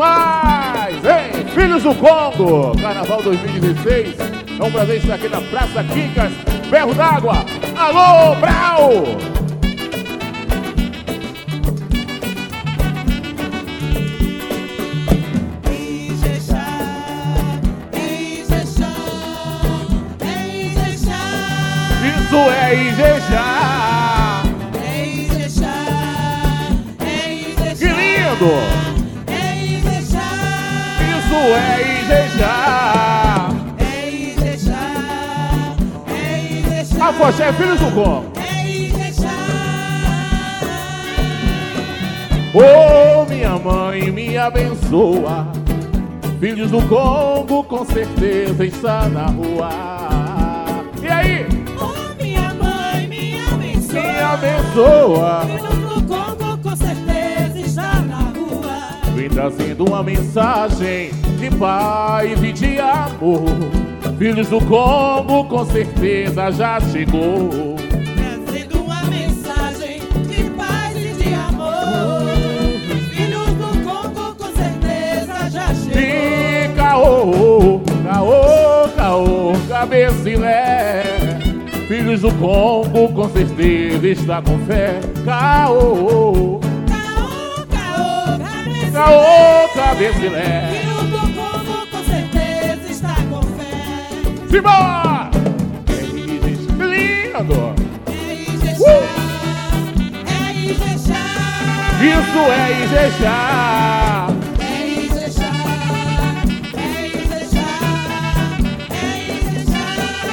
demais, hein? Filhos do Congo, Carnaval 2016. É um prazer estar aqui na Praça Quincas, Ferro d'Água. Alô, Brau! Isso é Ijexá. É Ijexá. É Ijexá. Que lindo! É Ijexá. Isso é Ijexá. É Ijexá. É Ijexá. Afoxé é Filhos do Congo. É Ijexá. Oh, minha mãe me abençoa. Filhos do Congo com certeza está na rua. E aí? Me abençoa. Filhos do Congo com certeza está na rua. Vem trazendo uma mensagem de paz e de amor. Filhos do Congo com certeza já chegou. Trazendo uma mensagem de paz e de amor. Filhos do Congo com certeza já chegou. E caô, caô, caô, cabecilé. Filhos do Congo com certeza está com fé. Caô, Caô, caô, caô, cabecilé. Filhos do Congo com certeza está com fé. Simbora! Que lindo! É Ijexá. É Ijexá. Isso é Ijexá. É Ijexá. É Ijexá. É Ijexá.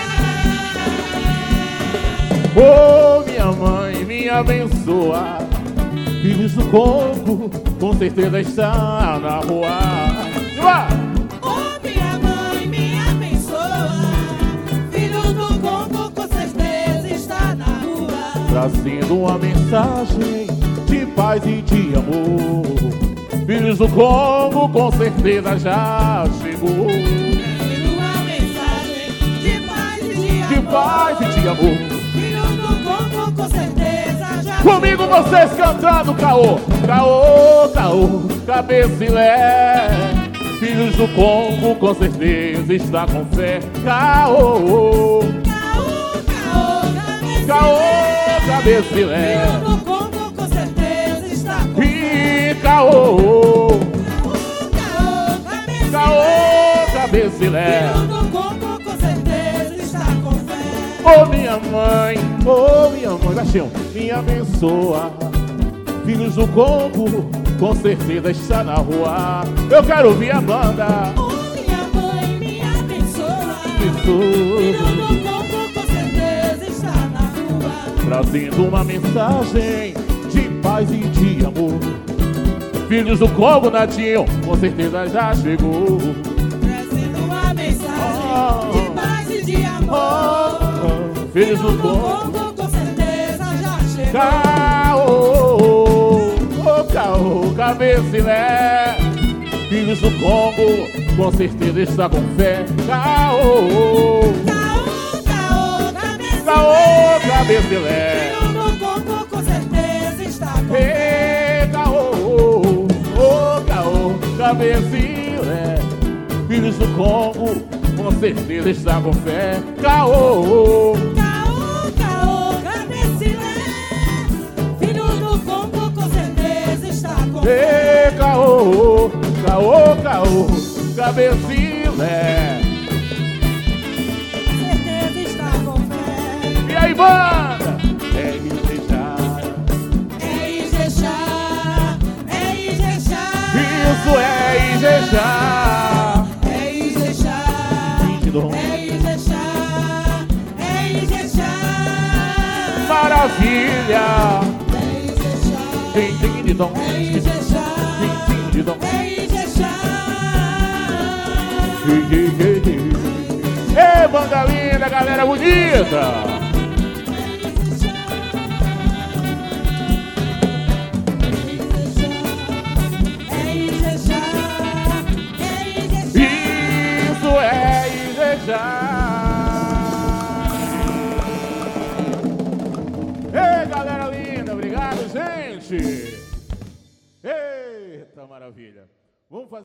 Oh, minha mãe me abençoa. Filhos do Congo com certeza está na rua. Simbora! Oh, minha mãe me abençoa. Filhos do Congo com certeza está na rua. Trazendo uma mensagem de paz e de amor. Filhos do Congo com certeza já chegou. Trazendo uma mensagem de paz e de amor. De paz e de amor. Filhos do Congo com certeza já Comigo chegou. vocês cantando caô, caô, caô, cabecilé. Filhos do Congo com certeza está com fé. Caô, Caô, caô, caô, cabecilé. Filhos do Congo com certeza está com E caô, caô, caô, cabecilé. Filhos do Congo com certeza está com fé. Oh minha mãe, baixinho, me abençoa. Filhos do Congo com certeza está na rua. Eu quero ouvir a banda. Oh, minha mãe me abençoa. Isso. Filhos do Congo com certeza está na rua. Trazendo uma mensagem de paz e de amor. Filhos do Congo, Natinho, com certeza já chegou. Trazendo uma mensagem de paz e de amor. Filhos do Filhos do Congo, Congo com certeza já chegou. caô, caô, cabecilé. Filhos do Congo, com certeza está com fé. Caô, Caô, cabeça. caô, cabecilé. Filhos do Congo com certeza está com Ei, caô, caô, cabecilé. Filhos do Congo, com certeza está com fé. Caô, Caô, caô, cabecilé. Filhos do Congo com certeza está com ei, caô, caô, caô, cabecilé. certeza está com fé. E aí, banda? É Ijexá. É Ijexá. É Ijexá. Isso é Ijexá. É Ijexá. Lindidom. É Ijexá. É Ijexá. Maravilha. É Ijexá. Lindidom. É Ijexá. Lindidom. É Ijexá. Ei, banda linda, galera bonita. É Ijexá. É Ijexá. Isso é Ijexá. Ei, galera linda, obrigado, gente. Eita, maravilha. Vamos fazer